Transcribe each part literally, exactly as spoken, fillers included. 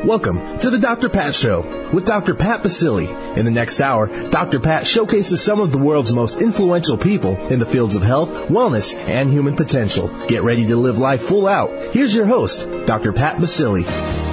Welcome to the Doctor Pat Show with Doctor Pat Baccili. In the next hour, Doctor Pat showcases some of the world's most influential people in the fields of health, wellness, and human potential. Get ready to live life full out. Here's your host, Doctor Pat Baccili.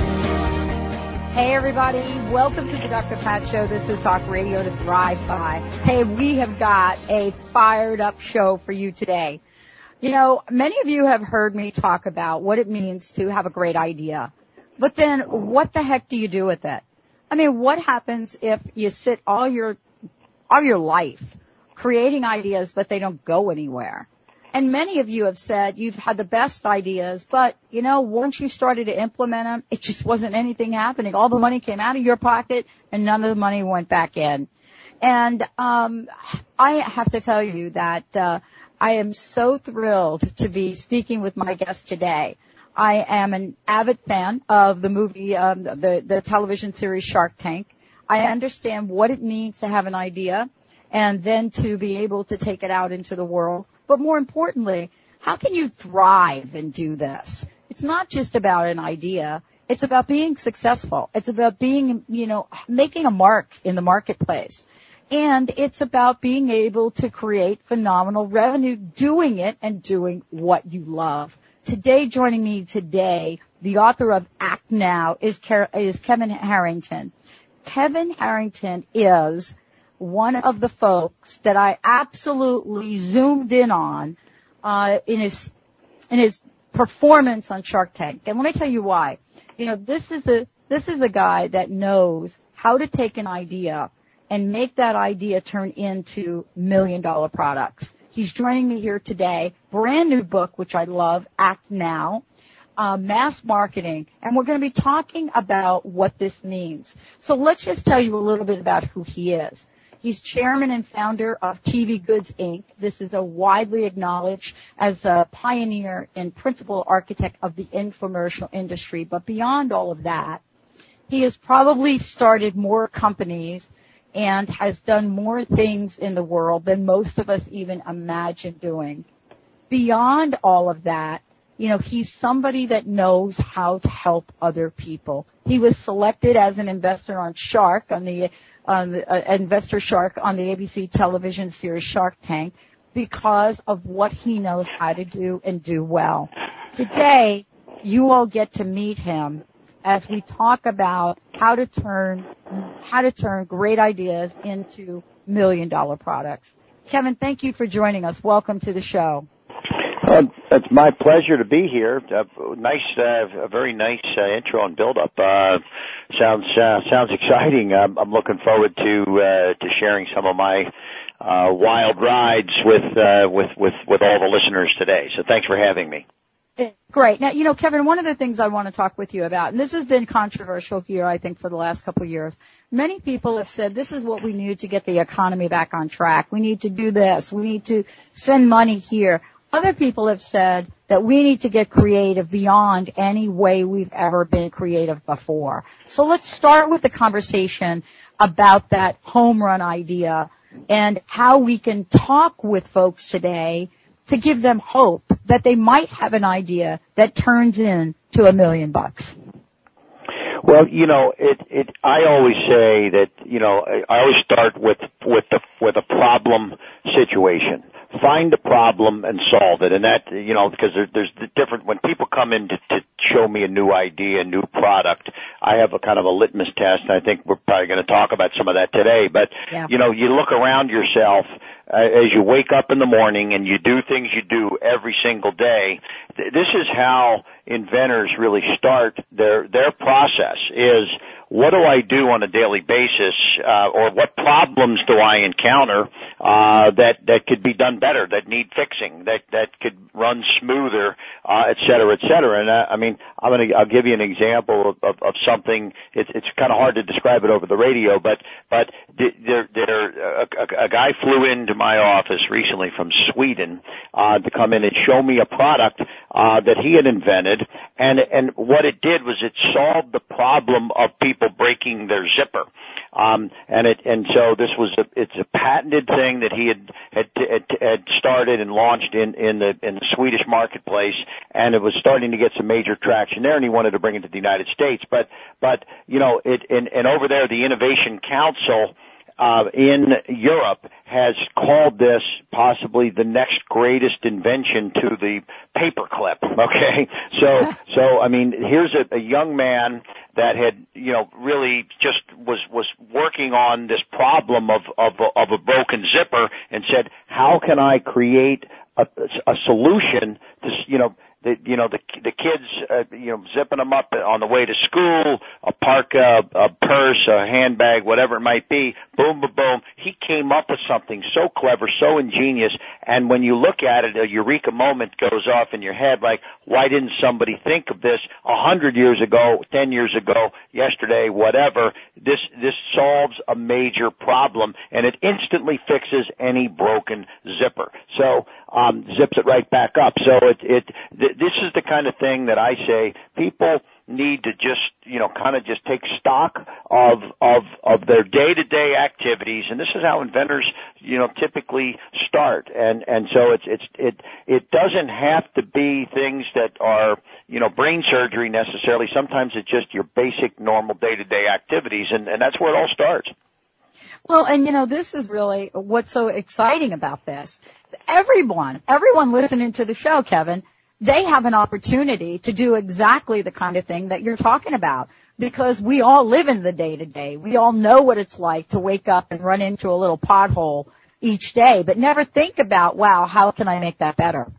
Hey everybody, welcome to the Doctor Pat Show. This is Talk Radio to Thrive By. Hey, we have got a fired up show for you today. You know, many of you have heard me talk about what it means to have a great idea. But then what the heck do you do with it? I mean, what happens if you sit all your, all your life creating ideas, but they don't go anywhere? And many of you have said you've had the best ideas, but, you know, once you started to implement them, it just wasn't anything happening. All the money came out of your pocket and none of the money went back in. And, um, I have to tell you that, uh, I am so thrilled to be speaking with my guest today. I am an avid fan of the movie, um, the, the television series Shark Tank. I understand what it means to have an idea and then to be able to take it out into the world. But more importantly, how can you thrive and do this? It's not just about an idea. It's about being successful. It's about being, you know, making a mark in the marketplace. And it's about being able to create phenomenal revenue doing it and doing what you love. Today, joining me today, the author of Act Now is, is Kevin Harrington. Kevin Harrington is one of the folks that I absolutely zoomed in on uh, in his in his performance on Shark Tank. And let me tell you why. You know, this is a this is a guy that knows how to take an idea and make that idea turn into million dollar products. He's joining me here today. Brand new book, which I love, Act Now, uh, mass marketing. And we're going to be talking about what this means. So let's just tell you a little bit about who he is. He's chairman and founder of T V Goods, Incorporated. This is a widely acknowledged as a pioneer and principal architect of the infomercial industry. But beyond all of that, he has probably started more companies and has done more things in the world than most of us even imagine doing. Beyond all of that, you know, he's somebody that knows how to help other people. He was selected as an investor on Shark, on the, on the uh, investor Shark on the A B C television series Shark Tank because of what he knows how to do and do well. Today, you all get to meet him as we talk about how to turn how to turn great ideas into million dollar products. Kevin, thank you for joining us. Welcome to the show. Uh, it's my pleasure to be here. Uh, nice, uh, a very nice uh, intro and build up. Uh, sounds uh, sounds exciting. I'm, I'm looking forward to uh, to sharing some of my uh, wild rides with uh, with with with all the listeners today. So thanks for having me. Great. Now, you know, Kevin, one of the things I want to talk with you about, and this has been controversial here, I think, for the last couple of years. Many people have said this is what we need to get the economy back on track. We need to do this. We need to send money here. Other people have said that we need to get creative beyond any way we've ever been creative before. So let's start with the conversation about that home run idea and how we can talk with folks today to give them hope that they might have an idea that turns into a million bucks. Well, you know, it, it, I always say that, you know, I always start with, with the, with a problem situation. Find the problem and solve it. And that, you know, because there, there's the different, when people come in to, to show me a new idea, a new product, I have a kind of a litmus test, and I think we're probably going to talk about some of that today. But, yeah. you know, you look around yourself, uh, as you wake up in the morning and you do things you do every single day. Th- this is how inventors really start their, their process is, what do I do on a daily basis, uh, or what problems do I encounter, uh, that, that could be done better, that need fixing, that, that could run smoother, uh, et cetera, et cetera. And, uh, I mean, I'm gonna, I'll give you an example of, of, of something, it's, it's kind of hard to describe it over the radio, but, but there, there, a, a, a guy flew into my office recently from Sweden, uh, to come in and show me a product, uh, that he had invented, and, and what it did was it solved the problem of people breaking their zipper. Um, and it, and so this was a, it's a patented thing that he had, had, had, had started and launched in, in the, in the Swedish marketplace, and it was starting to get some major traction there, and he wanted to bring it to the United States. But, but, you know, it, and, and over there, the Innovation Council, Uh, in Europe has called this possibly the next greatest invention to the paperclip. Okay. So, so, I mean, here's a, a young man that had, you know, really just was, was working on this problem of, of, of a broken zipper and said, how can I create a, a solution to, you know, the, you know, the, the kids, uh, you know, zipping them up on the way to school, a parka, a purse, a handbag, whatever it might be, boom, boom, boom. He came up with something so clever, so ingenious, and when you look at it, a eureka moment goes off in your head, like, why didn't somebody think of this a hundred years ago, ten years ago, yesterday, whatever? This, this solves a major problem, and it instantly fixes any broken zipper. So, um, zips it right back up. So it, it, th- this is the kind of thing that I say people need to just, you know, kind of just take stock of, of, of their day-to-day activities. And this is how inventors, you know, typically start. And, and so it's, it's, it, it doesn't have to be things that are, you know, brain surgery necessarily. Sometimes it's just your basic normal day-to-day activities. And, and that's where it all starts. Well, and you know, this is really what's so exciting about this. Everyone, everyone listening to the show, Kevin, they have an opportunity to do exactly the kind of thing that you're talking about, because we all live in the day-to-day. We all know what it's like to wake up and run into a little pothole each day, but never think about, wow, how can I make that better?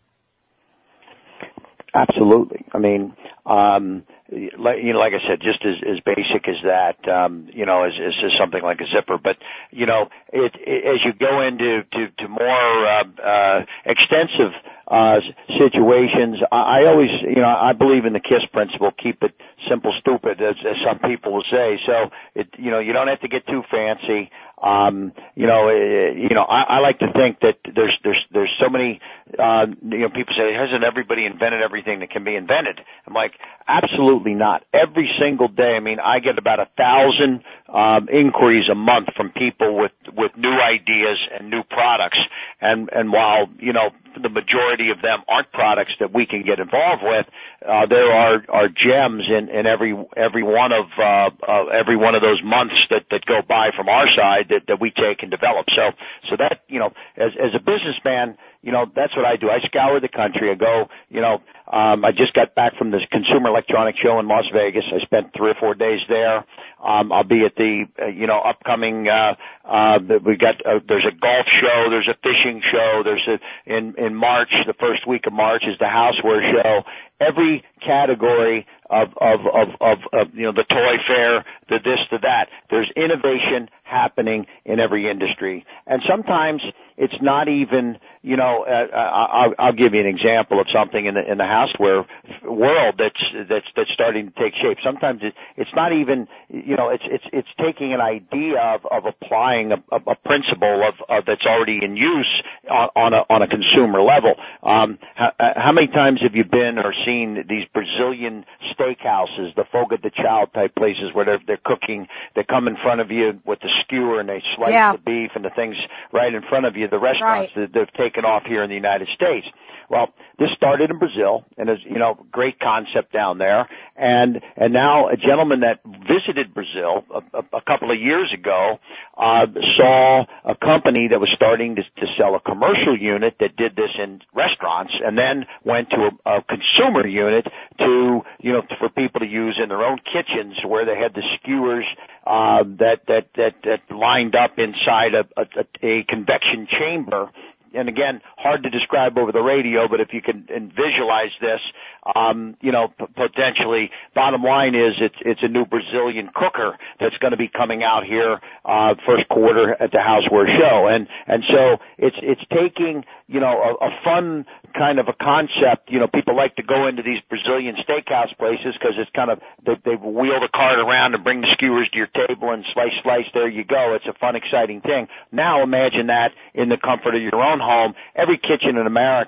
Absolutely. I mean, um, like, you know, like I said, just as, as basic as that, um, you know, as, as, as something like a zipper. But, you know, it, it as you go into to, to more uh, uh, extensive uh, situations, I, I always, you know, I believe in the KISS principle: keep it simple, stupid, as, as some people will say. So, it, you know, you don't have to get too fancy. Um, you know, uh, you know, I, I like to think that there's, there's, there's so many, uh, you know, people say, hasn't everybody invented everything that can be invented? I'm like, absolutely not. Every single day, I mean, I get about a thousand, um, inquiries a month from people with, with new ideas and new products. And, and while, you know, the majority of them aren't products that we can get involved with, uh, there are, are gems in, in every, every one of, uh, uh, every one of those months that, that go by from our side that, that we take and develop. So, so that, you know, as, as a businessman, you know, that's what I do. I scour the country. I go, you know, um, I just got back from this Consumer Electronics Show in Las Vegas. I spent three or four days there. Um, I'll be at the, uh, you know, upcoming, uh, uh, we got, uh, there's a golf show, there's a fishing show, there's a, in, in March, the first week of March is the houseware show. Every category of, of, of, of, of, you know, the toy fair, the this, the that. There's innovation happening in every industry. And sometimes it's not even, you know, uh, I'll, I'll give you an example of something in the, in the houseware world that's, that's, that's starting to take shape. Sometimes it, it's not even, you know, it's, it's, it's taking an idea of, of applying a, a principle of, of that's already in use on, on a, on a consumer level. Um, how, how many times have you been or seen these Brazilian steakhouses, the Fogo de Chao type places where they're, they're cooking, they come in front of you with the skewer and they slice yeah. the beef and the things right in front of you, the restaurants right. that they've taken off here in the United States. Well, this started in Brazil, and is, you know, great concept down there. And and now a gentleman that visited Brazil a, a, a couple of years ago uh, saw a company that was starting to, to sell a commercial unit that did this in restaurants, and then went to a, a consumer unit to, you know, for people to use in their own kitchens, where they had the skewers uh, that that that that lined up inside a, a, a convection chamber. And again, hard to describe over the radio, but if you can visualize this, um, you know, p- potentially, bottom line is it's, it's a new Brazilian cooker that's going to be coming out here, uh, first quarter at the Houseware Show. And, and so it's, it's taking, you know, a, a fun kind of a concept. You know, people like to go into these Brazilian steakhouse places because it's kind of, they, they wheel the cart around and bring the skewers to your table and slice, slice, there you go. It's a fun, exciting thing. Now imagine that in the comfort of your own home. Every kitchen in America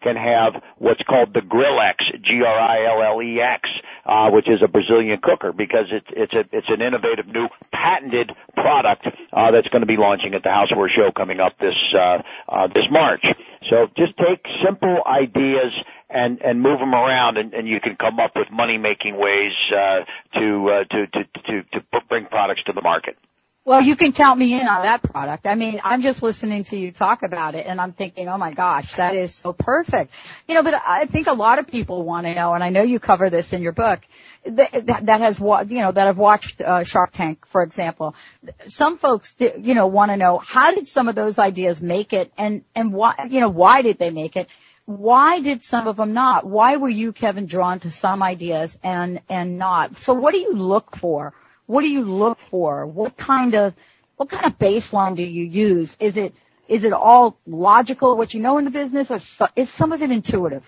can have what's called the Grillex, G R I L L E X, uh, which is a Brazilian cooker, because it's it's a it's an innovative new patented product uh, that's going to be launching at the Houseware Show coming up this uh, uh, this March. So just take simple ideas and and move them around, and, and you can come up with money making ways uh, to, uh, to to to to bring products to the market. Well, you can count me in on that product. I mean, I'm just listening to you talk about it, and I'm thinking, oh my gosh, that is so perfect. You know, but I think a lot of people want to know, and I know you cover this in your book, that, that, that has, you know, that have watched uh, Shark Tank, for example. Some folks, you know, want to know, how did some of those ideas make it, and and why, you know, why did they make it? Why did some of them not? Why were you, Kevin, drawn to some ideas and and not? So, what do you look for? What do you look for? What kind of, what kind of baseline do you use? Is it, is it all logical, what you know in the business, or so, is some of it intuitive?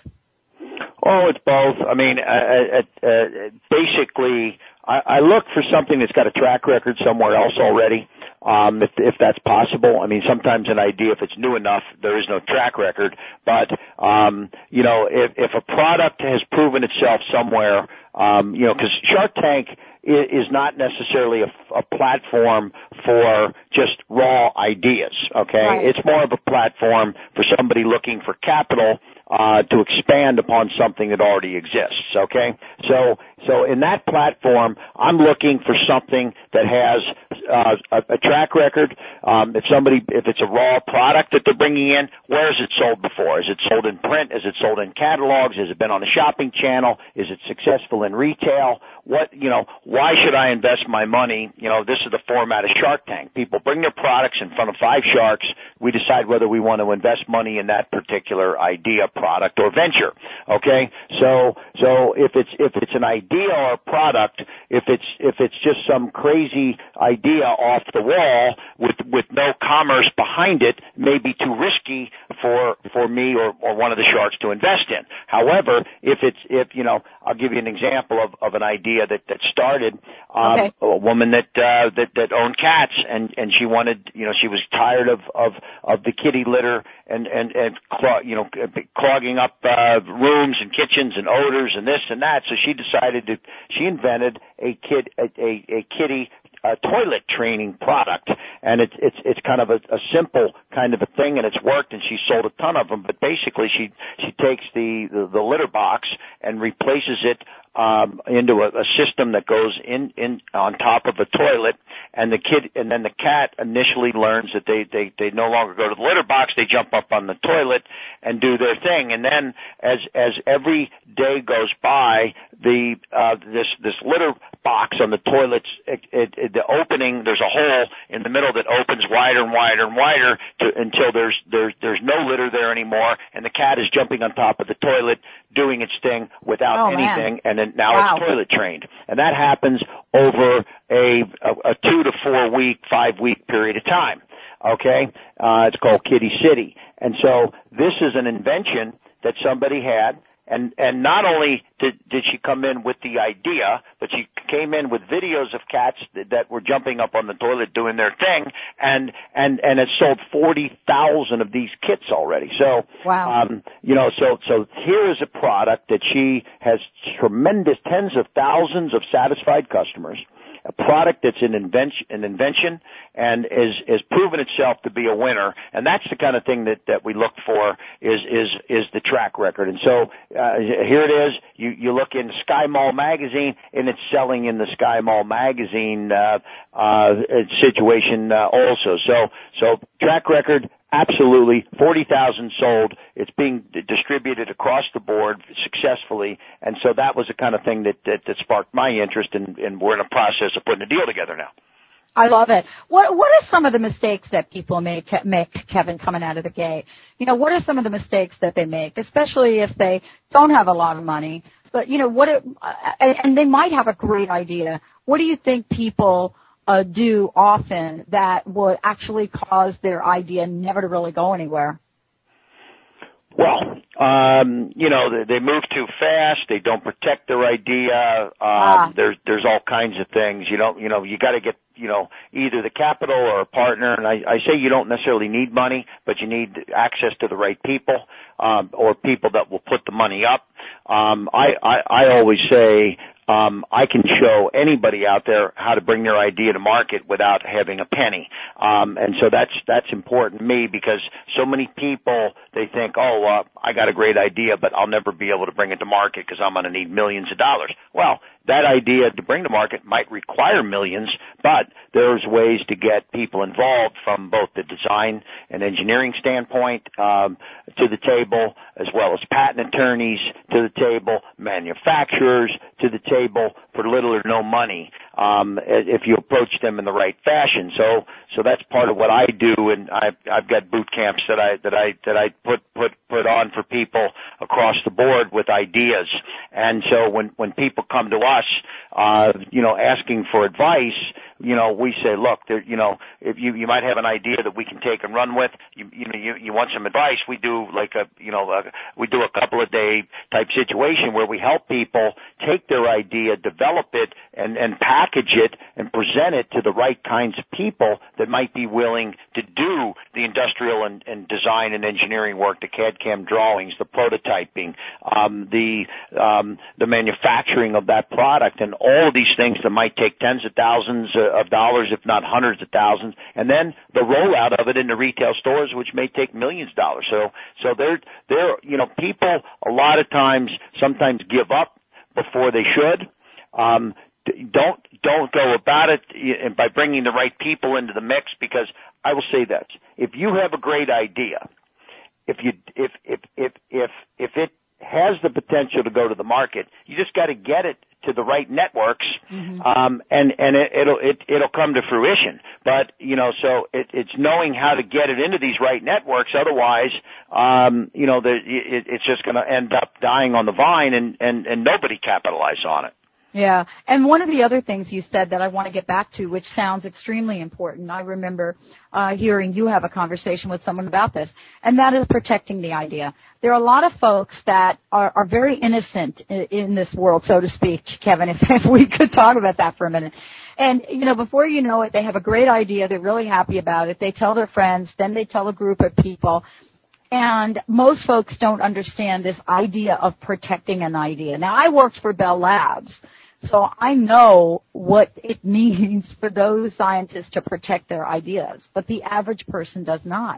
Oh, it's both. I mean, uh, uh, uh, basically, I, I look for something that's got a track record somewhere else already, um, if, if that's possible. I mean, sometimes an idea, if it's new enough, there is no track record. But, um, you know, if, if a product has proven itself somewhere, um, you know, because Shark Tank is not necessarily a, a platform for just raw ideas, okay? Right. It's more of a platform for somebody looking for capital uh to expand upon something that already exists, okay? So so in that platform, I'm looking for something that has uh, a, a track record. Um, if somebody, if it's a raw product that they're bringing in, where is it sold before? Is it sold in print? Is it sold in catalogs? Has it been on a shopping channel? Is it successful in retail? What, you know, why should I invest my money? You know, this is the format of Shark Tank. People bring their products in front of five sharks. We decide whether we want to invest money in that particular idea, product, or venture. Okay? So, so if it's, if it's an idea or a product, if it's, if it's just some crazy idea off the wall with, with no commerce behind it, may be too risky for, for me or, or one of the sharks to invest in. However, if it's, if, you know, I'll give you an example of, of an idea that, that started, um, okay. a woman that, uh, that, that owned cats, and, and she wanted, you know, she was tired of, of, of the kitty litter and, and, and, clog, you know, clogging up, uh, rooms and kitchens and odors and this and that. So she decided to, she invented a kid, a, a, a kitty, a toilet training product, and it's it's it's kind of a, a simple kind of a thing, and it's worked, and she sold a ton of them. But basically, she she takes the the, the litter box and replaces it um, into a, a system that goes in in on top of a toilet, and the kid and then the cat initially learns that they they they no longer go to the litter box; they jump up on the toilet and do their thing. And then as as every day goes by, the uh, this this litter box on the toilets, it, it, it, the opening, there's a hole in the middle that opens wider and wider and wider to, until there's there's there's no litter there anymore, and the cat is jumping on top of the toilet, doing its thing without oh, anything, man. and then now wow. it's toilet trained, and that happens over a, a, a two to four week, five week period of time. Okay, uh, it's called Kitty City, and so this is an invention that somebody had. And, and not only did, did she come in with the idea, but she came in with videos of cats that, that were jumping up on the toilet doing their thing, and, and, and has sold forty thousand of these kits already. So, wow. um, you know, so, so here is a product that she has tremendous tens of thousands of satisfied customers. A product that's an invention, an invention, and is is proven itself to be a winner, and that's the kind of thing that that we look for is is is the track record. And so uh, here it is. You you look in Sky Mall magazine, and it's selling in the Sky Mall magazine uh, uh, situation uh, also. So so track record. Absolutely, forty thousand sold. It's being distributed across the board successfully, and so that was the kind of thing that that, that sparked my interest, and, and we're in a process of putting a deal together now. I love it. What what are some of the mistakes that people make, make, Kevin, coming out of the gate? You know, what are some of the mistakes that they make, especially if they don't have a lot of money? But you know, what? It, and, and they might have a great idea. What do you think people Uh, do often that would actually cause their idea never to really go anywhere? Well, Um, you know, they, they move too fast. They don't protect their idea. Um, ah. There's there's all kinds of things. You don't, you know, you got to get, you know, either the capital or a partner. And I, I say you don't necessarily need money, but you need access to the right people, um, or people that will put the money up. Um, I, I I always say. Um, I can show anybody out there how to bring their idea to market without having a penny. Um, and so that's, that's important to me because so many people, they think, oh, uh, I got a great idea, but I'll never be able to bring it to market because I'm going to need millions of dollars. Well, that idea to bring to market might require millions, but there's ways to get people involved from both the design and engineering standpoint um, to the table, as well as patent attorneys to the table, manufacturers to the table for little or no money um, if you approach them in the right fashion. So, so that's part of what I do, and I've, I've got boot camps that I that I that I put put put on for people across the board with ideas. And so when when people come to us, uh, you know, asking for advice, you know, we say, look, there, you know, if you you might have an idea that we can take and run with. You you know, you, you want some advice? We do like a you know a, we do a couple of day type situation where we help people take their idea, develop it, and and package it and present it to the right kinds of people that might be willing to do the industrial and, and design and engineering work, the C A D C A M drawings, the prototyping, um, the um, the manufacturing of that product, and all of these things that might take tens of thousands of dollars, if not hundreds of thousands, and then the rollout of it into retail stores, which may take millions of dollars. So, so they're, they're, you know, people a lot of times sometimes give up before they should. Um, don't, don't go about it by bringing the right people into the mix, because I will say this: if you have a great idea, if you, if, if, if, if, if it has the potential to go to the market, you just got to get it to the right networks, mm-hmm. um, and and it, it'll it, it'll come to fruition. But you know, so it, it's knowing how to get it into these right networks. Otherwise, um, you know, the, it, it's just going to end up dying on the vine, and and and nobody capitalize on it. Yeah, and one of the other things you said that I want to get back to, which sounds extremely important, I remember uh, hearing you have a conversation with someone about this, and that is protecting the idea. There are a lot of folks that are, are very innocent in, in this world, so to speak, Kevin, if, if we could talk about that for a minute. And, you know, before you know it, they have a great idea, they're really happy about it, they tell their friends, then they tell a group of people. And most folks don't understand this idea of protecting an idea. Now, I worked for Bell Labs, so I know what it means for those scientists to protect their ideas, but the average person does not.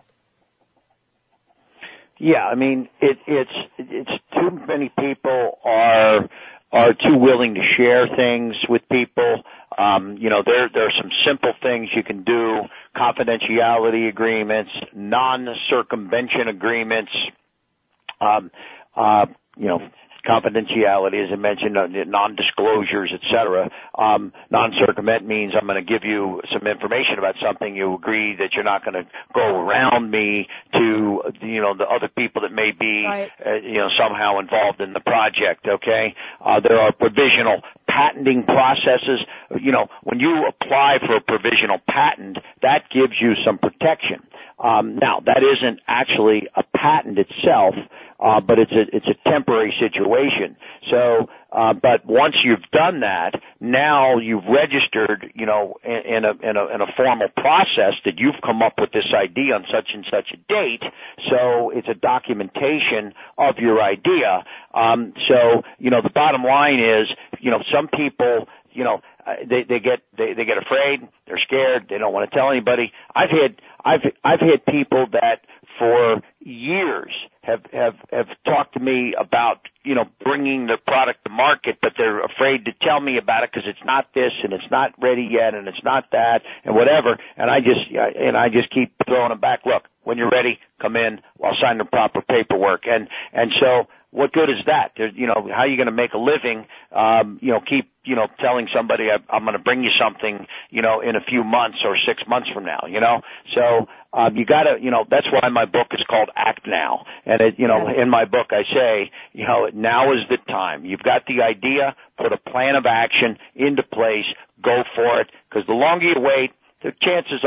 Yeah, I mean, it, it's it's too many people are are too willing to share things with people. Um, you know, there there are some simple things you can do: confidentiality agreements, non-circumvention agreements. Um, uh, you know. Confidentiality, as I mentioned, uh, non-disclosures, et cetera. Um, non-circumvent means I'm going to give you some information about something. You agree that you're not going to go around me to, you know, the other people that may be, right. uh, you know, somehow involved in the project, okay? Uh, there are provisional patenting processes. You know, when you apply for a provisional patent, that gives you some protection. Um, now, that isn't actually a patent itself, uh, but it's a, it's a temporary situation. So, uh, but once you've done that, now you've registered, you know, in, in a, in a, in a formal process that you've come up with this idea on such and such a date. So it's a documentation of your idea. Um, so, you know, the bottom line is, you know, some people, you know, they, they get, they, they get afraid, they're scared, they don't want to tell anybody. I've had, I've, I've had people that for years have, have, have talked to me about, you know, bringing their product to market, but they're afraid to tell me about it because it's not this and it's not ready yet and it's not that and whatever. And I just, and I just keep throwing them back. Look, when you're ready, come in. I'll sign the proper paperwork. And, and so, what good is that? There, you know, how are you going to make a living? Um, you know, keep, you know, telling somebody I, I'm going to bring you something, you know, in a few months or six months from now, you know? So, um, you gotta, you know, that's why my book is called Act Now. And it, you know, yes. In my book I say, you know, now is the time. You've got the idea, put a plan of action into place, go for it, because the longer you wait, the chances are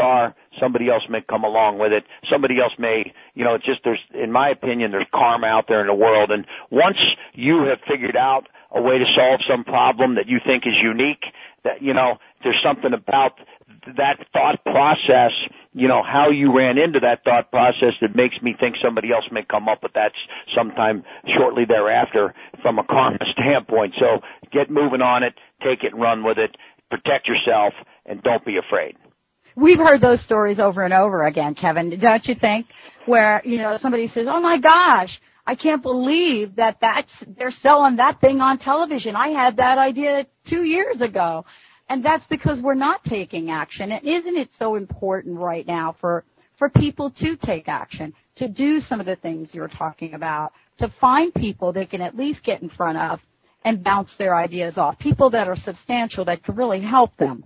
somebody else may come along with it. Somebody else may, you know, it's just there's, in my opinion, there's karma out there in the world. And once you have figured out a way to solve some problem that you think is unique, that, you know, there's something about that thought process, you know, how you ran into that thought process that makes me think somebody else may come up with that sometime shortly thereafter from a karma standpoint. So get moving on it, take it and run with it, protect yourself, and don't be afraid. We've heard those stories over and over again, Kevin, don't you think? Where, you know, somebody says, oh my gosh, I can't believe that that's, they're selling that thing on television. I had that idea two years ago. And that's because we're not taking action. And isn't it so important right now for, for people to take action, to do some of the things you're talking about, to find people they can at least get in front of and bounce their ideas off, people that are substantial that could really help them?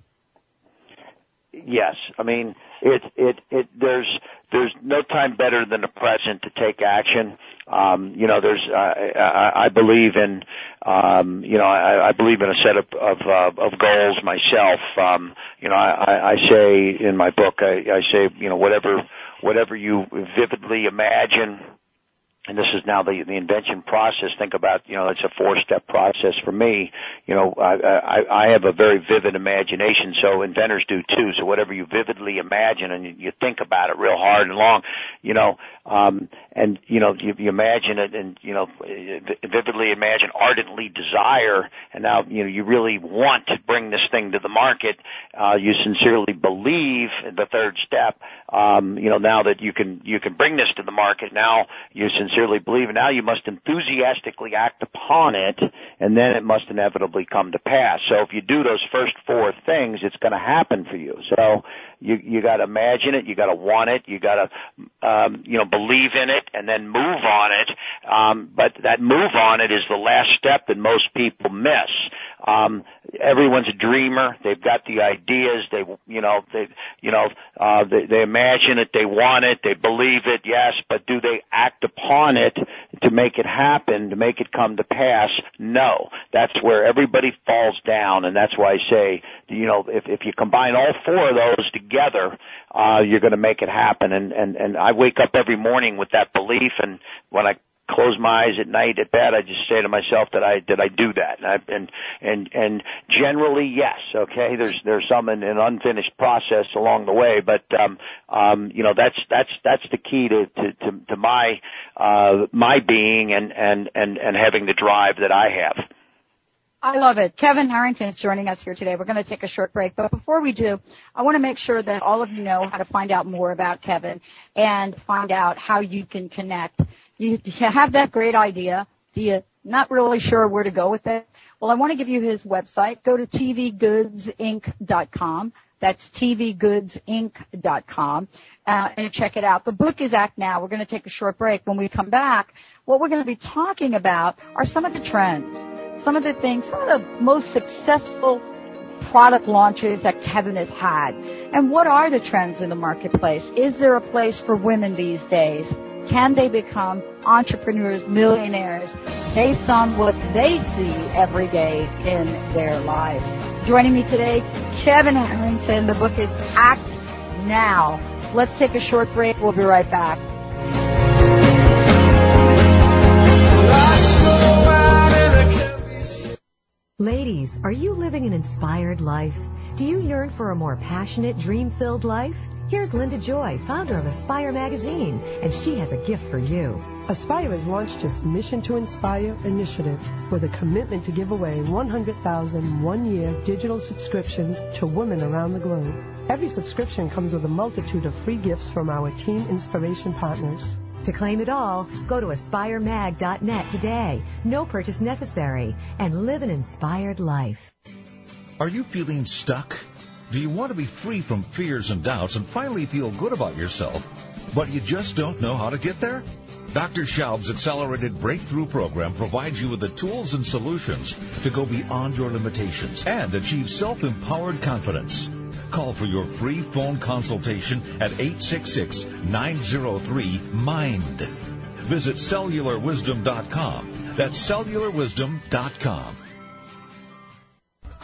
Yes. I mean, it, it, it, there's, there's no time better than the present to take action. Um, you know, there's, uh, I, I believe in, um, you know, I, I believe in a set of, of, uh, of goals myself. Um, you know, I, I say in my book, I, I say, you know, whatever, whatever you vividly imagine, and this is now the, the invention process. Think about, you know, it's a four-step process for me. You know, I, I, I have a very vivid imagination, so inventors do too. So whatever you vividly imagine and you, you think about it real hard and long, you know, um, and, you know, you, you imagine it and, you know, vividly imagine, ardently desire, and now, you know, you really want to bring this thing to the market. Uh, you sincerely believe in the third step. Um, you know, now that you can, you can bring this to the market, now you sincerely sincerely believe, and now you must enthusiastically act upon it, and then it must inevitably come to pass. So if you do those first four things, it's going to happen for you. So you you got to imagine it, you got to want it, you got to um, you know believe in it, and then move on it. Um, but that move on it is the last step that most people miss. Um, everyone's a dreamer. They've got the ideas. They, you know, they, you know, uh, they, they imagine it. They want it. They believe it. Yes, but do they act upon it to make it happen, to make it come to pass? No. That's where everybody falls down, and that's why I say, you know, if if you combine all four of those together, uh, you're going to make it happen. And and and I wake up every morning with that belief, and when I close my eyes at night at bed, I just say to myself that I did I do that, and I, and and and generally yes, okay. There's there's some an, an unfinished process along the way, but um, um, you know that's that's that's the key to to to, to my uh, my being and and and and having the drive that I have. I love it. Kevin Harrington is joining us here today. We're going to take a short break, but before we do, I want to make sure that all of you know how to find out more about Kevin and find out how you can connect. You have that great idea. Do you not really sure where to go with it? Well, I want to give you his website. Go to T V goods inc dot com. That's T V goods inc dot com. Uh, and check it out. The book is Act Now. We're going to take a short break. When we come back, what we're going to be talking about are some of the trends, some of the things, some of the most successful product launches that Kevin has had. And what are the trends in the marketplace? Is there a place for women these days? Can they become entrepreneurs, millionaires, based on what they see every day in their lives? Joining me today, Kevin Harrington. The book is Act Now. Let's take a short break. We'll be right back. Ladies, are you living an inspired life? Do you yearn for a more passionate, dream-filled life? Here's Linda Joy, founder of Aspire Magazine, and she has a gift for you. Aspire has launched its Mission to Inspire initiative with a commitment to give away one hundred thousand one-year digital subscriptions to women around the globe. Every subscription comes with a multitude of free gifts from our Teen Inspiration partners. To claim it all, go to aspire mag dot net today. No purchase necessary. And live an inspired life. Are you feeling stuck? Do you want to be free from fears and doubts and finally feel good about yourself, but you just don't know how to get there? Doctor Schaub's Accelerated Breakthrough Program provides you with the tools and solutions to go beyond your limitations and achieve self-empowered confidence. Call for your free phone consultation at eight six six, nine zero three, MIND. Visit cellular wisdom dot com. That's cellular wisdom dot com.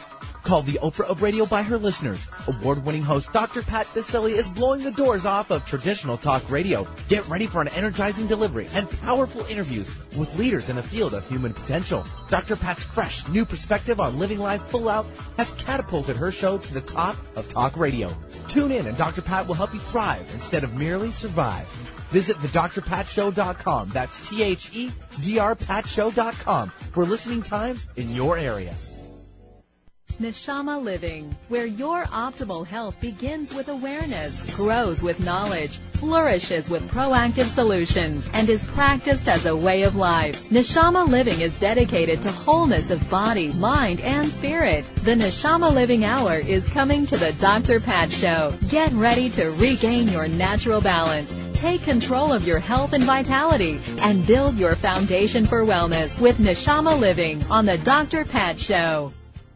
Called the Oprah of radio by her listeners, award-winning host Doctor Pat Baccili is blowing the doors off of traditional talk radio. Get ready for an energizing delivery and powerful interviews with leaders in the field of human potential. Doctor Pat's fresh, new perspective on living life full out has catapulted her show to the top of talk radio. Tune in and Doctor Pat will help you thrive instead of merely survive. Visit the dr pat show dot com. That's T H E D R pat show dot com for listening times in your area. Neshama Living, where your optimal health begins with awareness, grows with knowledge, flourishes with proactive solutions, and is practiced as a way of life. Neshama Living is dedicated to wholeness of body, mind, and spirit. The Neshama Living Hour is coming to the Doctor Pat Show. Get ready to regain your natural balance. Take control of your health and vitality and build your foundation for wellness with Neshama Living on the Doctor Pat Show.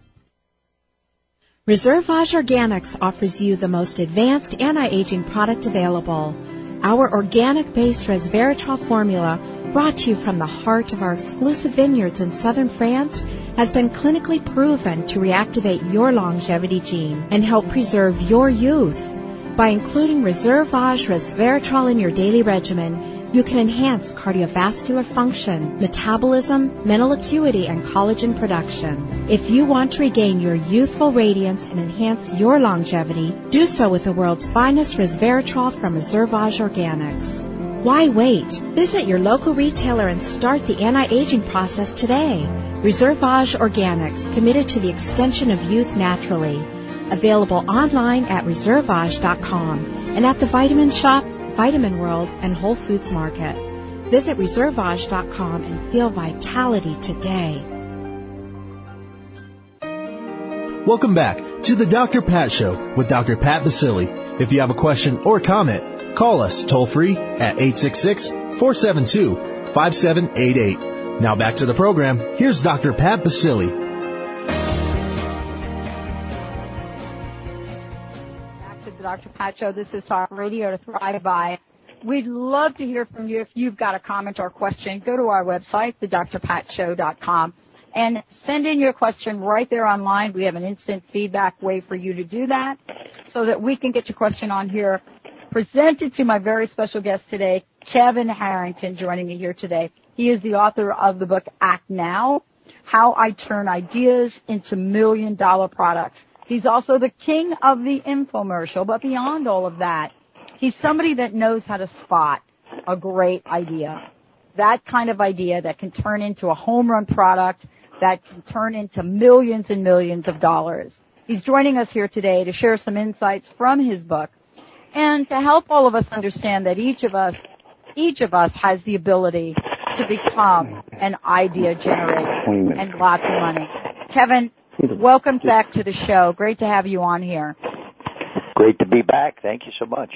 Reservage Organics offers you the most advanced anti-aging product available. Our organic-based resveratrol formula, brought to you from the heart of our exclusive vineyards in southern France, has been clinically proven to reactivate your longevity gene and help preserve your youth. By including Reservage resveratrol in your daily regimen, you can enhance cardiovascular function, metabolism, mental acuity, and collagen production. If you want to regain your youthful radiance and enhance your longevity, do so with the world's finest resveratrol from Reservage Organics. Why wait? Visit your local retailer and start the anti-aging process today. Reservage Organics, committed to the extension of youth naturally. Available online at reservage dot com and at the Vitamin Shop, Vitamin World, and Whole Foods Market. Visit reservage dot com and feel vitality today. Welcome back to the Doctor Pat Show with Doctor Pat Baccili. If you have a question or comment, call us toll free at eight six six, four seven two, five seven eight eight. Now back to the program. Here's Doctor Pat Baccili. Doctor Pat Show. This is Talk Radio to Thrive By. We'd love to hear from you. If you've got a comment or question, go to our website, the dr pat show dot com, and send in your question right there online. We have an instant feedback way for you to do that so that we can get your question on here. Presented to my very special guest today, Kevin Harrington, joining me here today. He is the author of the book Act Now, How I Turn Ideas into Million Dollar Products. He's also the king of the infomercial, but beyond all of that, he's somebody that knows how to spot a great idea. That kind of idea that can turn into a home run product, that can turn into millions and millions of dollars. He's joining us here today to share some insights from his book and to help all of us understand that each of us, each of us has the ability to become an idea generator and lots of money. Kevin, welcome back to the show. Great to have you on here. Great to be back. Thank you so much.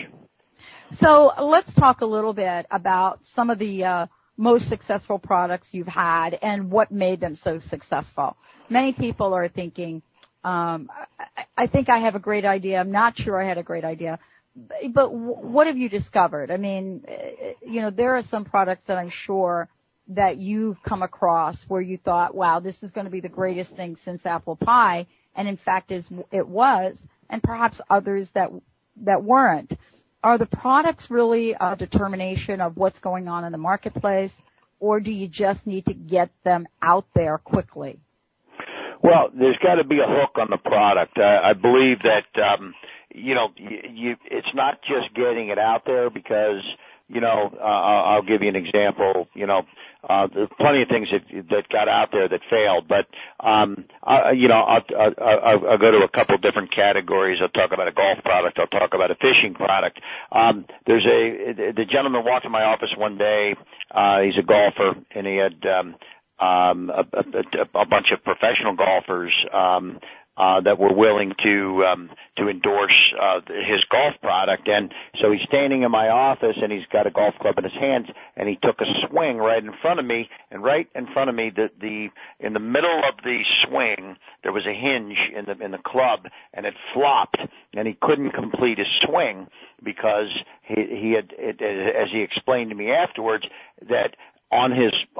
So let's talk a little bit about some of the uh, most successful products you've had and what made them so successful. Many people are thinking, um, I, I think I have a great idea. I'm not sure I had a great idea. But, but what have you discovered? I mean, you know, there are some products that I'm sure that you've come across where you thought, wow, this is going to be the greatest thing since apple pie, and in fact is, it was, and perhaps others that that weren't. Are the products really a determination of what's going on in the marketplace, or do you just need to get them out there quickly? Well, there's got to be a hook on the product. I, I believe that, um, you know, you, you, it's not just getting it out there because, you know, uh, I'll give you an example, you know, Uh, there's plenty of things that that got out there that failed, but um, I, you know, I'll, I'll, I'll go to a couple different categories. I'll talk about a golf product. I'll talk about a fishing product. Um, there's a the gentleman walked in my office one day. Uh, he's a golfer, and he had um, um, a, a, a bunch of professional golfers um, uh, that were willing to um, to endorse uh, his golf product. And so he's standing in my office, and he's got a golf club in his hands, and he took a swing right in front of me. And right in front of me, the, the in the middle of the swing, there was a hinge in the in the club, and it flopped, and he couldn't complete his swing because he, he had, it, as he explained to me afterwards, that on his on his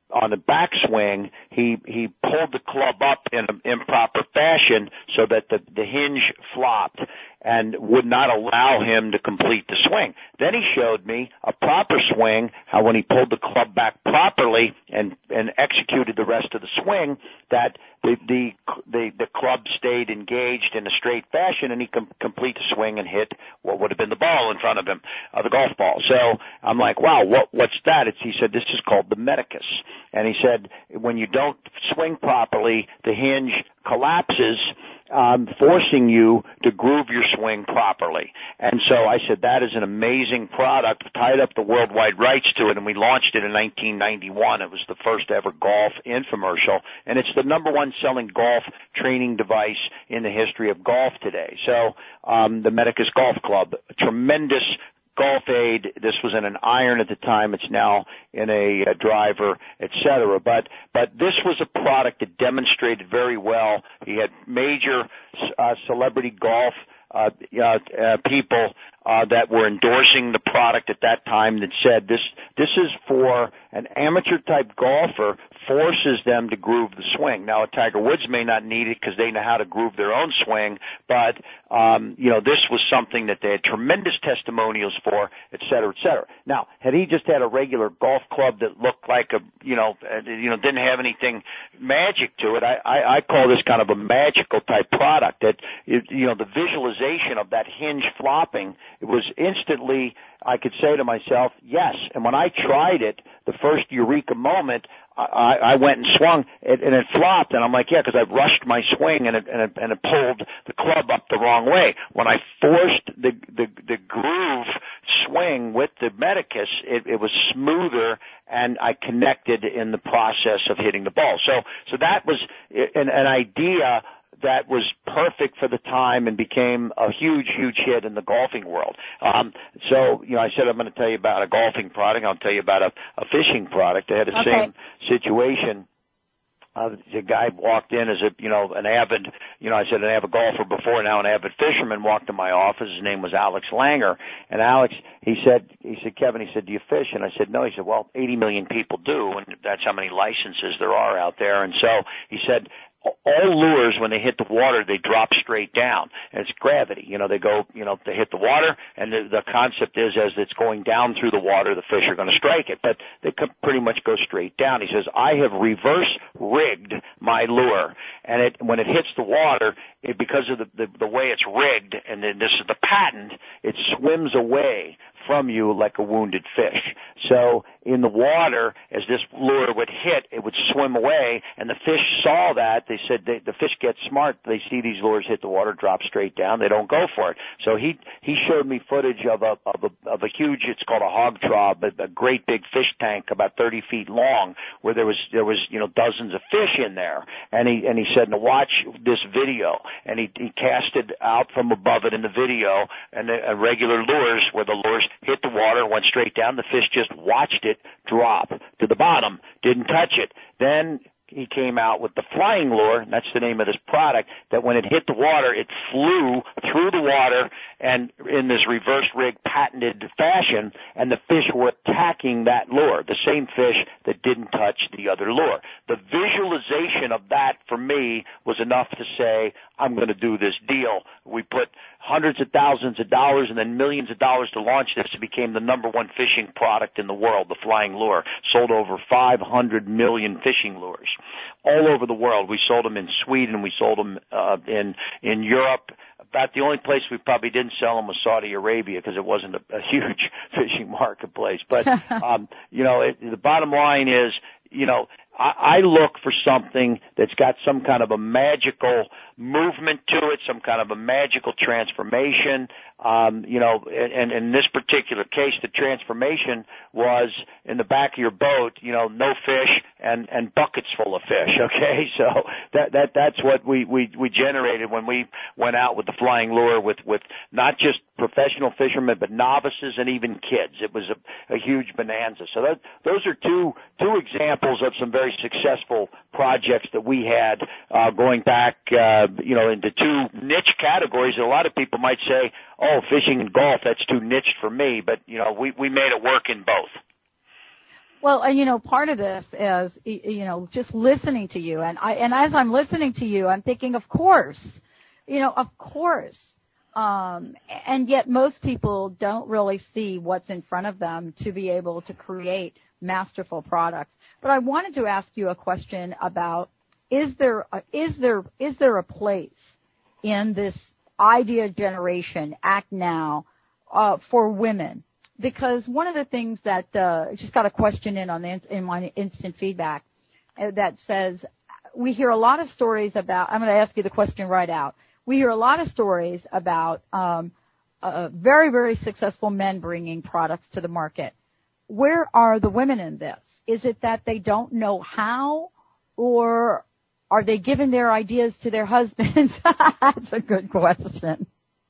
on the backswing, he he pulled the club up in an improper fashion so that the the hinge flopped and would not allow him to complete the swing. Then he showed me a proper swing, how when he pulled the club back properly and and executed the rest of the swing, that the the the, the club stayed engaged in a straight fashion, and he com- complete the swing and hit what would have been the ball in front of him, uh, the golf ball. So I'm like, wow, what what's that? It's, he said, this is called the medicus. And he said, when you don't swing properly, the hinge collapses, um, forcing you to groove your swing properly. And so I said, that is an amazing product, tied up the worldwide rights to it, and we launched it in nineteen ninety-one. It was the first ever golf infomercial, and it's the number one selling golf training device in the history of golf today. So um, the Medicus Golf Club, a tremendous golf aid. This was in an iron at the time. It's now in a, a driver, et cetera. But but this was a product that demonstrated very well. He had major uh, celebrity golf uh, uh, uh, people uh, that were endorsing the product at that time that said this this is for an amateur type golfer, forces them to groove the swing. Now, a Tiger Woods may not need it because they know how to groove their own swing, but, um, you know, this was something that they had tremendous testimonials for, et cetera, et cetera. Now, had he just had a regular golf club that looked like a, you know, uh, you know, didn't have anything magic to it, I, I, I call this kind of a magical type product that, it, you know, the visualization of that hinge flopping, it was instantly, I could say to myself, yes. And when I tried it, the first eureka moment, I, I went and swung, it, and it flopped, and I'm like, yeah, because I rushed my swing, and it, and, it, and it pulled the club up the wrong way. When I forced the the, the groove swing with the Medicus, it, it was smoother, and I connected in the process of hitting the ball. So, so that was an, an idea that was perfect for the time and became a huge, huge hit in the golfing world. Um, so, you know, I said I'm going to tell you about a golfing product. I'll tell you about a, a fishing product. They had the okay. same situation. Uh, the guy walked in as a, you know, an avid, you know, I said an avid golfer before, now an avid fisherman walked in my office. His name was Alex Langer. And Alex, he said, he said, Kevin, he said, do you fish? And I said, no. He said, well, eighty million people do, and that's how many licenses there are out there. And so he said, all lures, when they hit the water, they drop straight down. And it's gravity. You know, they go, you know, they hit the water, and the, the concept is as it's going down through the water, the fish are going to strike it. But they could pretty much go straight down. He says, I have reverse rigged my lure. And it, when it hits the water, it, because of the, the, the way it's rigged, and then this is the patent, it swims away from you like a wounded fish. So in the water, as this lure would hit, it would swim away, and the fish saw that. They said they, the fish get smart. They see these lures hit the water, drop straight down. They don't go for it. So he he showed me footage of a of a of a huge, it's called a hog trough, a, a great big fish tank about thirty feet long, where there was there was you know dozens of fish in there. And he and he said, now watch this video. And he he casted out from above it in the video, and the uh, regular lures where the lures hit the water, went straight down. The fish just watched it drop to the bottom, didn't touch it. Then he came out with the flying lure, and that's the name of this product, that when it hit the water, it flew through the water and in this reverse rig patented fashion, and the fish were attacking that lure, the same fish that didn't touch the other lure. The visualization of that, for me, was enough to say, I'm going to do this deal. We put hundreds of thousands of dollars and then millions of dollars to launch this. It became the number one fishing product in the world, the flying lure. Sold over five hundred million fishing lures all over the world. We sold them in Sweden. We sold them uh, in in Europe. About the only place we probably didn't sell them was Saudi Arabia because it wasn't a, a huge fishing marketplace. But, um, you know, it, the bottom line is, you know, I, I look for something that's got some kind of a magical movement to it, some kind of a magical transformation. Um, you know, and, and in this particular case, the transformation was in the back of your boat, you know, no fish and, and buckets full of fish. Okay. So that, that, that's what we, we, we generated when we went out with the flying lure with, with not just professional fishermen, but novices and even kids. It was a, a huge bonanza. So that, those are two, two examples of some very successful projects that we had, uh, going back, uh, you know, into two niche categories. A lot of people might say, oh, fishing and golf, that's too niche for me. But, you know, we, we made it work in both. Well, and you know, part of this is, you know, just listening to you. And I, and as I'm listening to you, I'm thinking, of course, you know, of course. Um, and yet most people don't really see what's in front of them to be able to create masterful products. But I wanted to ask you a question about, is there, a, is there, is there a place in this idea generation, act now, uh, for women? Because one of the things that, uh, just got a question in on the, in my instant feedback uh, that says, we hear a lot of stories about, I'm going to ask you the question right out. We hear a lot of stories about, um, uh, very, very successful men bringing products to the market. Where are the women in this? Is it that they don't know how, or are they giving their ideas to their husbands? That's a good question.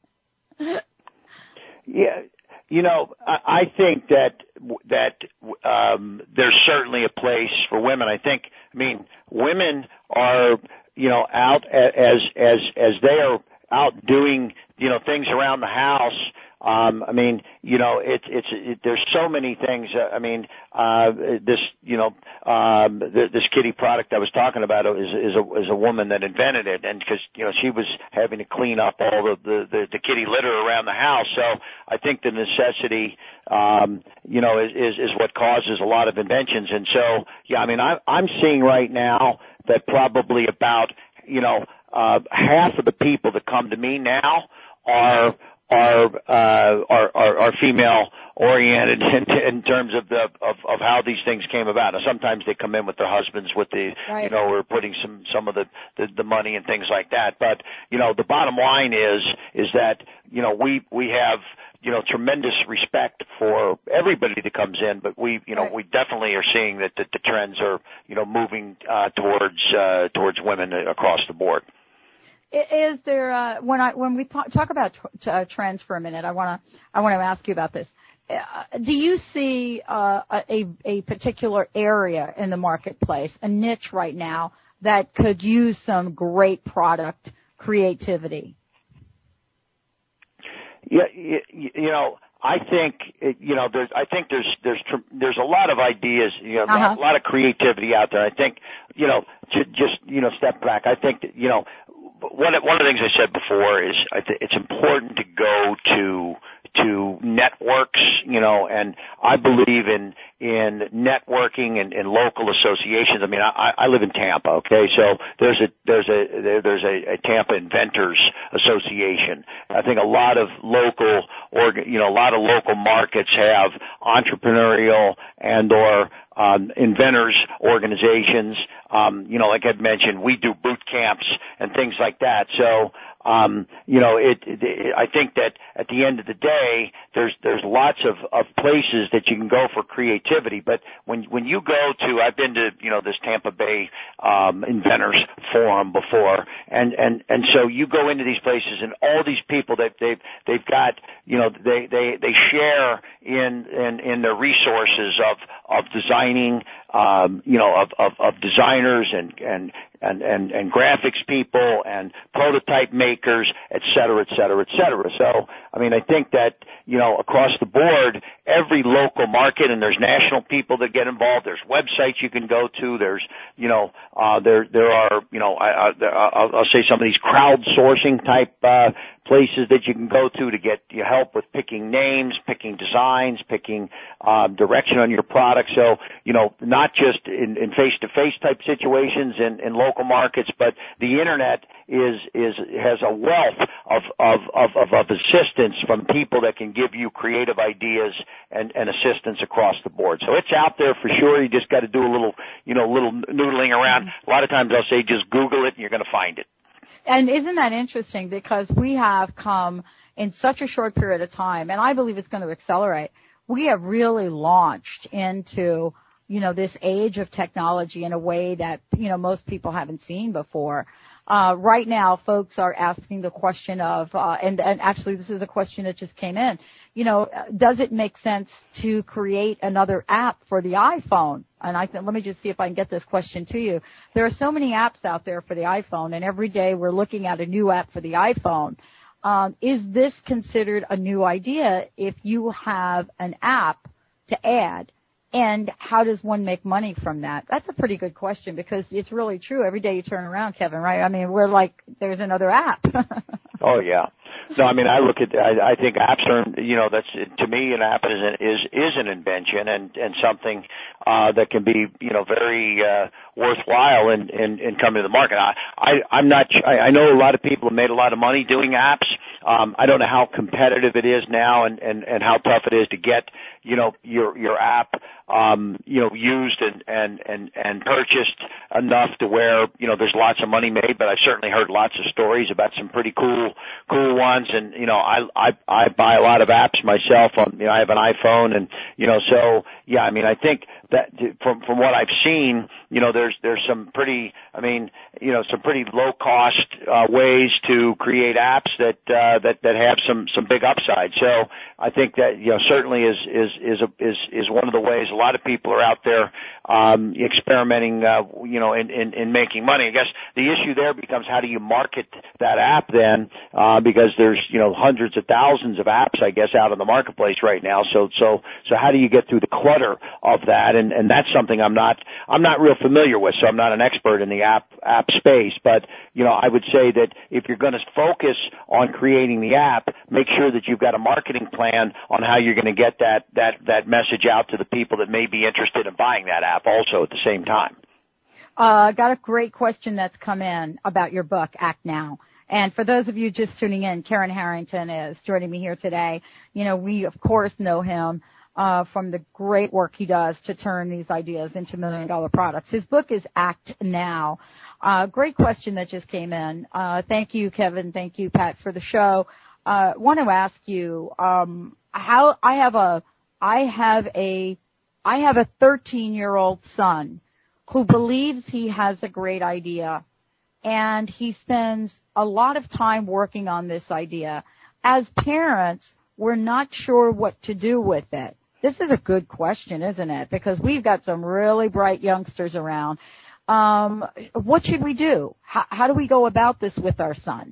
Yeah. You know, I think that that um, there's certainly a place for women. I think, I mean, women are, you know, out as as as they are out doing, you know, things around the house. Um, I mean, you know, it's it's it, there's so many things. Uh, I mean, uh, this, you know, um, th- this kitty product I was talking about is is a is a woman that invented it, and because you know she was having to clean up all the, the the the kitty litter around the house. So I think the necessity, um, you know, is, is is what causes a lot of inventions. And so, yeah, I mean, I, I'm seeing right now that probably about, you know, uh, half of the people that come to me now are. Are, uh, are, are, are female oriented in, in terms of the, of, of how these things came about. Now, sometimes they come in with their husbands with the, right. you know, we're putting some, some of the, the, the money and things like that. But, you know, the bottom line is, is that, you know, we, we have, you know, tremendous respect for everybody that comes in, but we, you know, right. we definitely are seeing that the, the trends are, you know, moving, uh, towards, uh, towards women across the board. Is there, uh, when I, when we talk, talk about t- uh, trends for a minute, I want to, I want to ask you about this. Uh, do you see, uh, a, a particular area in the marketplace, a niche right now that could use some great product creativity? Yeah, you, you know, I think, you know, there's, I think there's, there's, there's a lot of ideas, you know, uh-huh. a lot of creativity out there. I think, you know, just, you know, step back. I think that, you know, One of, one of the things I said before is I th- it's important to go to to networks, you know, and I believe in in networking and, and local associations. I mean, I, I live in Tampa, okay, so there's a there's a there, there's a, a Tampa Inventors Association. I think a lot of local or you know a lot of local markets have entrepreneurial and or Um, inventors organizations, um, you know, like I'd mentioned, we do boot camps and things like that. So, um, you know, it, it, I think that at the end of the day, there's, there's lots of, of places that you can go for creativity. But when, when you go to, I've been to, you know, this Tampa Bay, um, Inventors Forum before, and, and, and so you go into these places and all these people that they've, they've got, you know, they, they, they share in, in, in their resources of, of designing, um, you know, of, of, of designers and, and, and, and, and graphics people and prototype makers, et cetera, et cetera, et cetera. So, I mean, I think that, you know, across the board, every local market, and there's national people that get involved, there's websites you can go to, there's, you know, uh, there, there are, you know, I, I, I'll, I'll say some of these crowdsourcing type, uh, places that you can go to to get your help with picking names, picking designs, picking uh, direction on your product. So, you know, not just in, in face-to-face type situations in, in local markets, but the internet is is has a wealth of of, of, of of assistance from people that can give you creative ideas and, and assistance across the board. So it's out there for sure. You just got to do a little, you know, little noodling around. A lot of times I'll say just Google it and you're going to find it. And isn't that interesting? Because we have come in such a short period of time, and I believe it's going to accelerate. We have really launched into, you know, this age of technology in a way that, you know, most people haven't seen before. Uh, right now, folks are asking the question of, uh, and, and actually this is a question that just came in, you know, does it make sense to create another app for the iPhone? And I think, let me just see if I can get this question to you. There are so many apps out there for the iPhone, and every day we're looking at a new app for the iPhone. Um, is this considered a new idea if you have an app to add And how does one make money from that? That's a pretty good question because it's really true. Every day you turn around, Kevin, right? I mean, we're like, there's another app. Oh, yeah. No, I mean, I look at, I, I think apps are, you know, that's, to me, an app is an, is, is an invention and, and something, uh, that can be, you know, very, uh, worthwhile in, in, in coming to the market. I, I, I'm not, I, I know a lot of people have made a lot of money doing apps. Um, I don't know how competitive it is now and, and, and how tough it is to get, you know, your, your app, um, you know, used and, and, and, and purchased enough to where, you know, there's lots of money made, but I've certainly heard lots of stories about some pretty cool, cool ones. And, you know, I, I, I buy a lot of apps myself on, you know, I have an iPhone and, you know, so, yeah, I mean, I think that from, from what I've seen, you know, there's, there's some pretty, I mean, you know, some pretty low cost, uh, ways to create apps that, uh, that, that have some, some big upside. So I think that, you know, certainly is, is, is, a, is, is one of the ways a lot of people are out there, um, experimenting, uh, you know, in, in, in making money. I guess the issue there becomes how do you market that app then, uh, because there's, you know, hundreds of thousands of apps, I guess, out in the marketplace right now. So, so, so how do you get through the clutter of that? And, and that's something I'm not, I'm not real familiar with, so I'm not an expert in the app, app space. But, you know, I would say that if you're going to focus on creating the app, make sure that you've got a marketing plan on how you're going to get that, that, that message out to the people that may be interested in buying that app also at the same time. Uh, got a great question that's come in about your book, Act Now. And for those of you just tuning in, Karen Harrington is joining me here today. You know, we of course know him uh from the great work he does to turn these ideas into million dollar products. His book is Act Now. Uh great question that just came in. Uh thank you, Kevin. Thank you, Pat, for the show. Uh want to ask you um how I have a I have a I have a thirteen-year-old son who believes he has a great idea, and he spends a lot of time working on this idea. As parents, we're not sure what to do with it. This is a good question, isn't it? Because we've got some really bright youngsters around. Um, what should we do? How, how do we go about this with our son?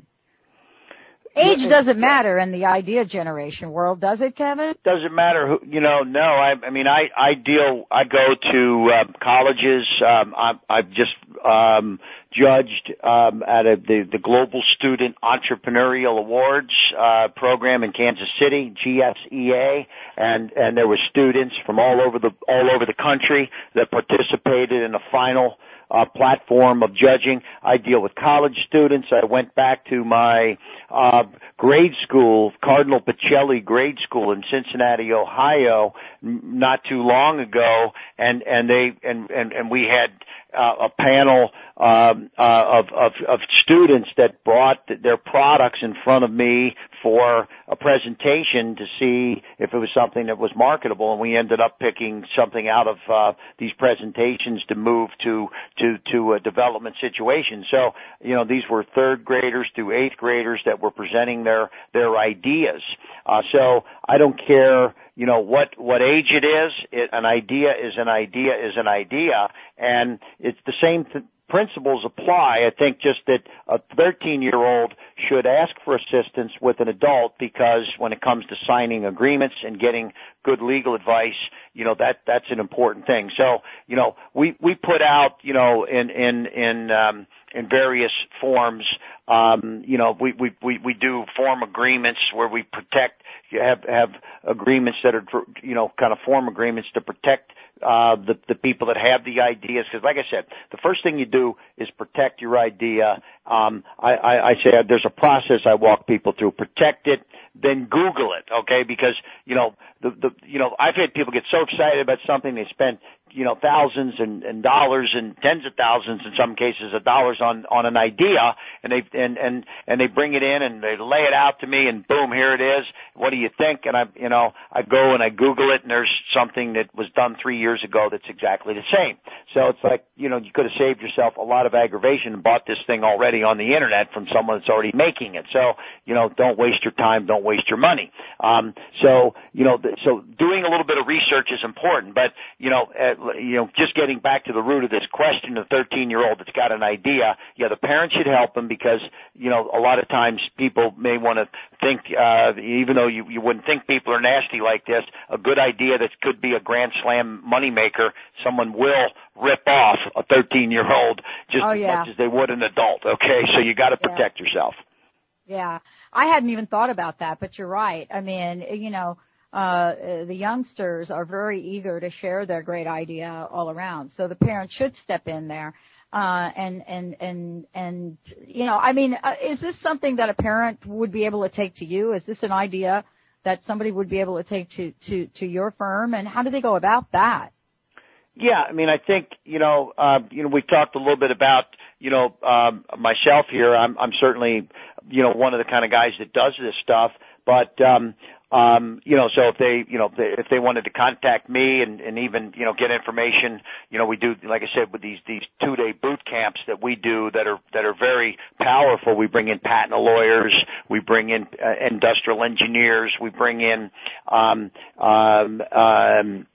Age doesn't matter in the idea generation world, does it, Kevin? Doesn't matter who, you know, no, I, I mean, I, I deal, I go to, uh, colleges, um, I, I've just, um, judged, um, at a, the, the Global Student Entrepreneurial Awards, uh, program in Kansas City, G S E A, and, and there were students from all over the, all over the country that participated in a final, Uh, platform of judging. I deal with college students. I went back to my uh, grade school, Cardinal Pacelli Grade School in Cincinnati, Ohio, n- not too long ago, and and they and and, and we had uh, a panel um, uh, of, of of students that brought their products in front of me for a presentation to see if it was something that was marketable, and we ended up picking something out of uh, these presentations to move to to to a development situation. So, you know, these were third graders through eighth graders that were presenting their their ideas. Uh, so I don't care, you know, what what age it is. It, an idea is an idea is an idea, and it's the same th- principles apply. I think just that a thirteen-year-old should ask for assistance with an adult, because when it comes to signing agreements and getting good legal advice, you know, that that's an important thing. So, you know, we we put out, you know, in in in um in various forms, um, you know, we, we, we, we do form agreements where we protect, have, have agreements that are, you know, kind of form agreements to protect, uh, the, the people that have the ideas. Cause like I said, the first thing you do is protect your idea. Um, I, I, I say there's a process I walk people through. Protect it, then Google it, okay? Because, you know, the, the, you know, I've had people get so excited about something they spend, you know, thousands and, and dollars and tens of thousands in some cases of dollars on, on an idea, and they, and, and, and they bring it in and they lay it out to me, and boom, here it is. What do you think? And I, you know, I go and I Google it, and there's something that was done three years ago that's exactly the same. So it's like, you know, you could have saved yourself a lot of aggravation and bought this thing already on the internet from someone that's already making it. So, you know, don't waste your time, don't waste your money. Um, so, you know, th- so doing a little bit of research is important, but, you know, uh, you know, just getting back to the root of this question, the thirteen-year-old that's got an idea, yeah, the parents should help them because, you know, a lot of times people may want to think, uh, even though you, you wouldn't think people are nasty like this, a good idea that could be a grand slam moneymaker, someone will rip off a thirteen-year-old just oh, as yeah. much as they would an adult, okay? So you got to protect yeah. yourself. Yeah. I hadn't even thought about that, but you're right. I mean, you know, uh, the youngsters are very eager to share their great idea all around. So the parents should step in there. Uh, and, and, and, and, you know, I mean, uh, is this something that a parent would be able to take to you? Is this an idea that somebody would be able to take to, to, to your firm? And how do they go about that? Yeah, I mean, I think, you know, uh, you know, we talked a little bit about, you know, um, myself here. I'm, I'm certainly, you know, one of the kind of guys that does this stuff, but, um, Um, you know, so if they, you know, if they wanted to contact me and, and even, you know, get information, you know, we do, like I said, with these, these two day boot camps that we do that are, that are very powerful. We bring in patent lawyers. We bring in uh, industrial engineers. We bring in, um, um, um,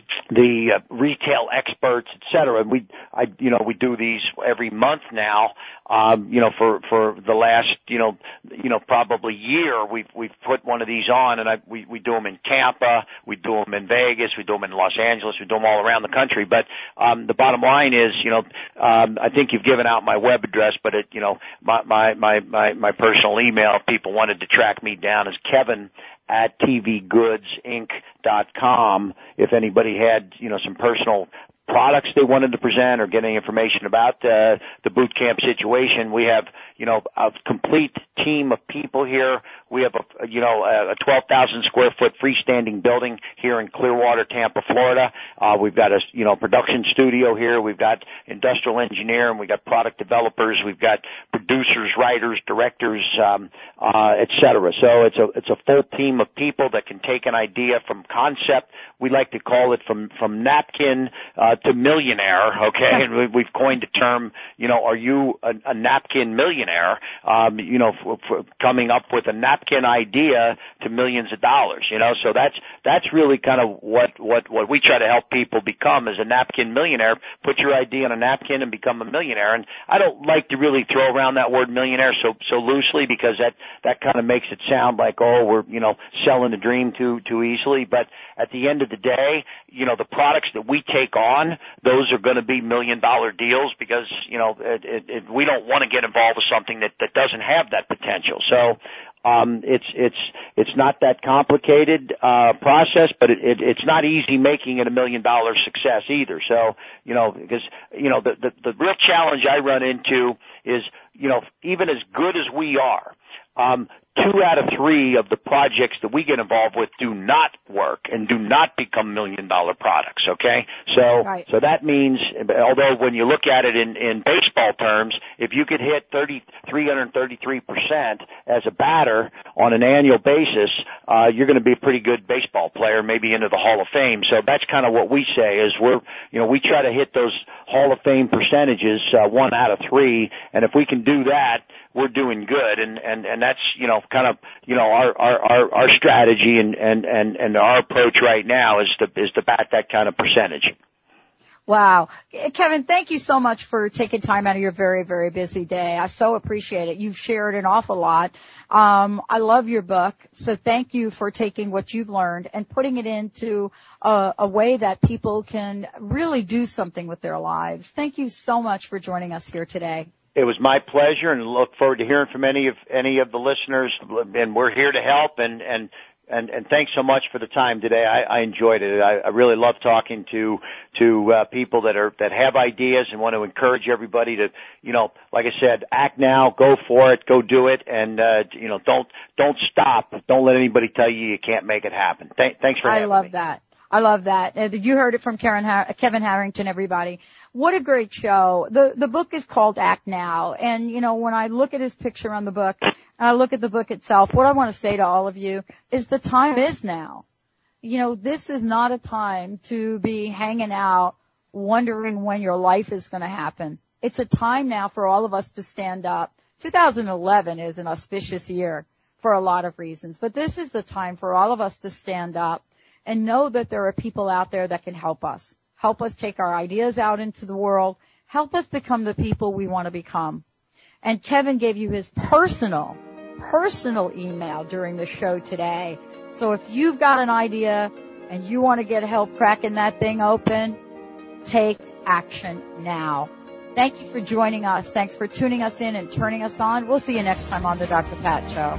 the uh, retail experts, et cetera. And we, I, you know, we do these every month now. Um, you know, for for the last, you know, you know, probably year, we've we've put one of these on, and I we we do them in Tampa, we do them in Vegas, we do them in Los Angeles, we do them all around the country. But um, the bottom line is, you know, um, I think you've given out my web address, but it, you know, my my my my, my personal email, if people wanted to track me down, is Kevin at T V goods inc dot com. If anybody had, you know, some personal products they wanted to present or getting information about uh, the boot camp situation, we have, you know, a complete team of people here. We have a, you know, a twelve thousand square foot freestanding building here in Clearwater, Tampa, Florida. Uh, we've got a, you know, production studio here. We've got industrial engineer, and we've got product developers. We've got producers, writers, directors, um, uh, et cetera. So it's a, it's a full team of people that can take an idea from concept. We like to call it from, from napkin, uh, to millionaire, okay? And we, we've coined the term, you know, are you a, a napkin millionaire? Um, you know, for, for coming up with a napkin idea to millions of dollars, you know? So that's, that's really kind of what, what, what we try to help people become is a napkin millionaire. Put your idea on a napkin and become a millionaire. And I don't like to really throw around that word millionaire so, so loosely because that, that kind of makes it sound like, oh, we're, you know, selling the dream too, too easily. But at the end of the day, you know, the products that we take on, those are going to be million dollar deals because, you know, it, it, it, we don't want to get involved with something that, that doesn't have that potential. So, um, it's, it's, it's not that complicated, uh, process, but it, it, it's not easy making it a million dollar success either. So, you know, because, you know, the, the, the real challenge I run into is, you know, even as good as we are, um, two out of three of the projects that we get involved with do not work and do not become million dollar products, okay? So, right. so that means, although when you look at it in, in baseball terms, if you could hit thirty, three hundred thirty-three percent as a batter on an annual basis, uh, you're going to be a pretty good baseball player, maybe into the Hall of Fame. So that's kind of what we say is we're, you know, we try to hit those Hall of Fame percentages, uh, one out of three. And if we can do that, we're doing good. And, and, and that's, you know, kind of, you know, our, our, our, our strategy and, and, and, and our approach right now is to, is to bat that kind of percentage. Wow. Kevin, thank you so much for taking time out of your very, very busy day. I so appreciate it. You've shared an awful lot. Um, I love your book. So thank you for taking what you've learned and putting it into a, a way that people can really do something with their lives. Thank you so much for joining us here today. It was my pleasure, and look forward to hearing from any of any of the listeners. And we're here to help. And and and, and thanks so much for the time today. I, I enjoyed it. I, I really love talking to to uh, people that are that have ideas and want to encourage everybody to, you know, like I said, act now, go for it, go do it, and uh, you know, don't don't stop. Don't let anybody tell you you can't make it happen. Th- thanks for having me. I love that. I love that. Uh, you heard it from Karen Har- Kevin Harrington, everybody. What a great show. The the book is called Act Now. And, you know, when I look at his picture on the book, and I look at the book itself, what I want to say to all of you is the time is now. You know, this is not a time to be hanging out wondering when your life is going to happen. It's a time now for all of us to stand up. two thousand eleven is an auspicious year for a lot of reasons, but this is the time for all of us to stand up and know that there are people out there that can help us. help us take our ideas out into the world, help us become the people we want to become. And Kevin gave you his personal, personal email during the show today. So if you've got an idea and you want to get help cracking that thing open, take action now. Thank you for joining us. Thanks for tuning us in and turning us on. We'll see you next time on the Doctor Pat Show.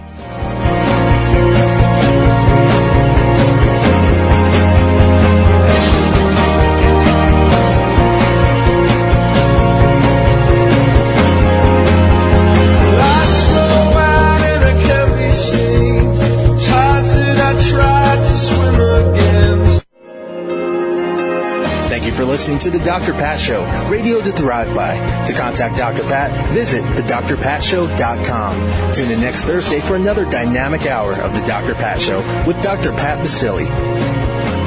Thank you for listening to the Doctor Pat Show, radio to thrive by. To contact Doctor Pat, visit the dr pat show dot com. Tune in next Thursday for another dynamic hour of the Doctor Pat Show with Doctor Pat Baccili.